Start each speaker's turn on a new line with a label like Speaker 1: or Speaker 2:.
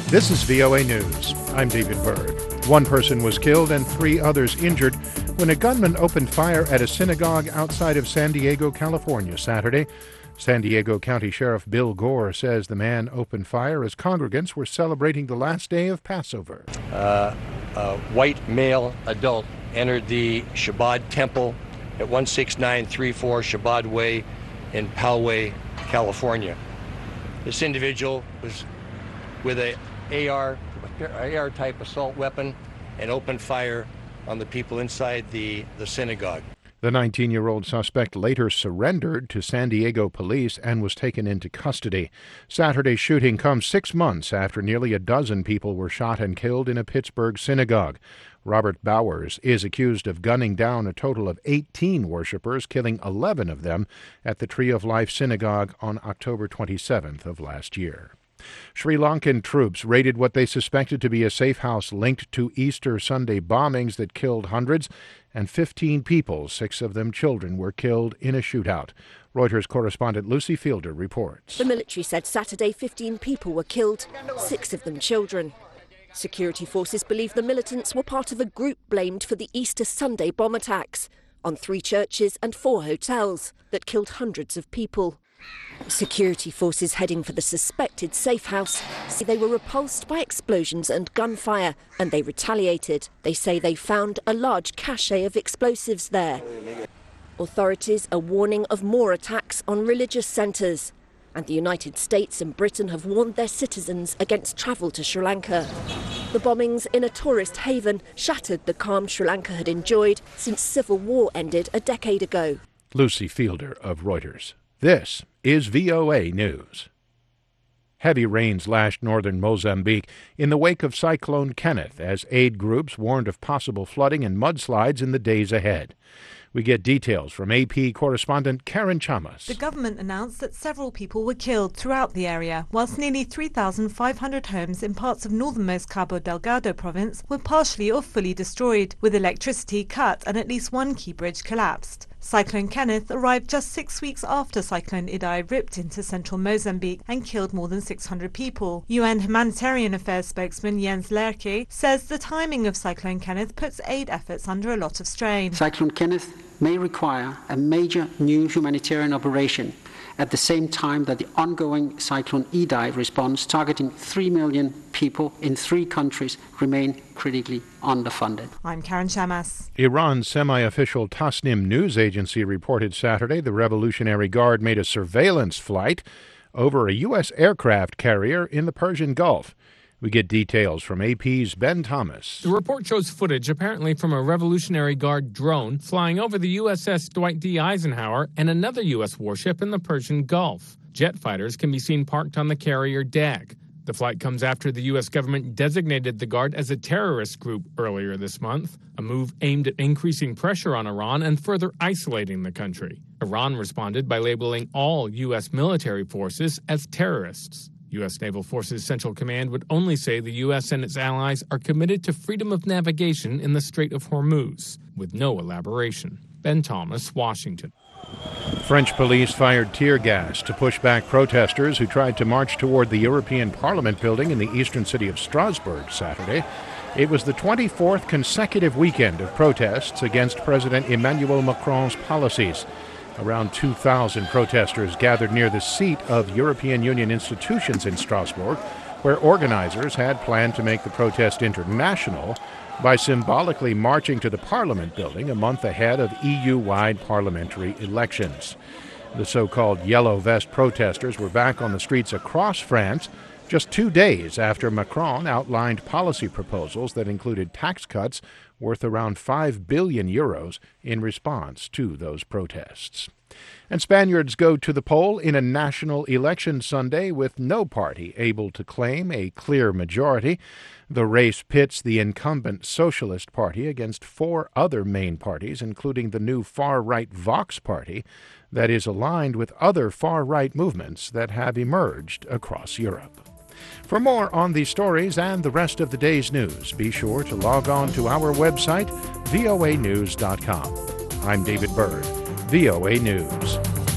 Speaker 1: This is VOA News. I'm David Byrd. One person was killed and 3 others injured when a gunman opened fire at a synagogue outside of San Diego, California, Saturday. San Diego County Sheriff Bill Gore says the man opened fire as congregants were celebrating the last day of Passover.
Speaker 2: A white male adult entered the Chabad temple at 16934 Chabad Way in Poway, California. This individual was with a AR-type assault weapon and opened fire on the people inside the synagogue.
Speaker 1: The 19-year-old suspect later surrendered to San Diego police and was taken into custody. Saturday's shooting comes 6 months after nearly a dozen people were shot and killed in a Pittsburgh synagogue. Robert Bowers is accused of gunning down a total of 18 worshipers, killing 11 of them at the Tree of Life Synagogue on October 27th of last year. Sri Lankan troops raided what they suspected to be a safe house linked to Easter Sunday bombings that killed hundreds, and 15 people, 6 of them children, were killed in a shootout. Reuters correspondent Lucy Fielder reports.
Speaker 3: The military said Saturday 15 people were killed, 6 of them children. Security forces believe the militants were part of a group blamed for the Easter Sunday bomb attacks on 3 churches and 4 hotels that killed hundreds of people. Security forces heading for the suspected safe house say they were repulsed by explosions and gunfire, and they retaliated. They say they found a large cache of explosives there. Authorities are warning of more attacks on religious centres, and the United States and Britain have warned their citizens against travel to Sri Lanka. The bombings in a tourist haven shattered the calm Sri Lanka had enjoyed since civil war ended a decade ago.
Speaker 1: Lucy Fielder of Reuters. This is VOA News. Heavy rains lashed northern Mozambique in the wake of Cyclone Kenneth as aid groups warned of possible flooding and mudslides in the days ahead. We get details from AP correspondent Karen Chamas.
Speaker 4: The government announced that several people were killed throughout the area, whilst nearly 3,500 homes in parts of northernmost Cabo Delgado province were partially or fully destroyed, with electricity cut and at least one key bridge collapsed. Cyclone Kenneth arrived just 6 weeks after Cyclone Idai ripped into central Mozambique and killed more than 600 people. UN Humanitarian Affairs spokesman Jens Lerche says the timing of Cyclone Kenneth puts aid efforts under a lot of strain.
Speaker 5: Cyclone Kenneth may require a major new humanitarian operation at the same time that the ongoing Cyclone Idai response targeting 3 million people in 3 countries remain critically underfunded.
Speaker 4: I'm Karen Chamas.
Speaker 1: Iran's semi-official Tasnim news agency reported Saturday the Revolutionary Guard made a surveillance flight over a U.S. aircraft carrier in the Persian Gulf. We get details from AP's Ben Thomas.
Speaker 6: The report shows footage apparently from a Revolutionary Guard drone flying over the USS Dwight D. Eisenhower and another U.S. warship in the Persian Gulf. Jet fighters can be seen parked on the carrier deck. The flight comes after the U.S. government designated the Guard as a terrorist group earlier this month, a move aimed at increasing pressure on Iran and further isolating the country. Iran responded by labeling all U.S. military forces as terrorists. U.S. Naval Forces Central Command would only say the U.S. and its allies are committed to freedom of navigation in the Strait of Hormuz, with no elaboration. Ben Thomas, Washington.
Speaker 1: French police fired tear gas to push back protesters who tried to march toward the European Parliament building in the eastern city of Strasbourg Saturday. It was the 24th consecutive weekend of protests against President Emmanuel Macron's policies. Around 2,000 protesters gathered near the seat of European Union institutions in Strasbourg, where organizers had planned to make the protest international by symbolically marching to the Parliament building a month ahead of EU-wide parliamentary elections. The so-called Yellow Vest protesters were back on the streets across France just 2 days after Macron outlined policy proposals that included tax cuts worth around 5 billion euros in response to those protests. And Spaniards go to the poll in a national election Sunday with no party able to claim a clear majority. The race pits the incumbent Socialist Party against 4 other main parties, including the new far-right Vox Party that is aligned with other far-right movements that have emerged across Europe. For more on these stories and the rest of the day's news, be sure to log on to our website, voanews.com. I'm David Byrd, VOA News.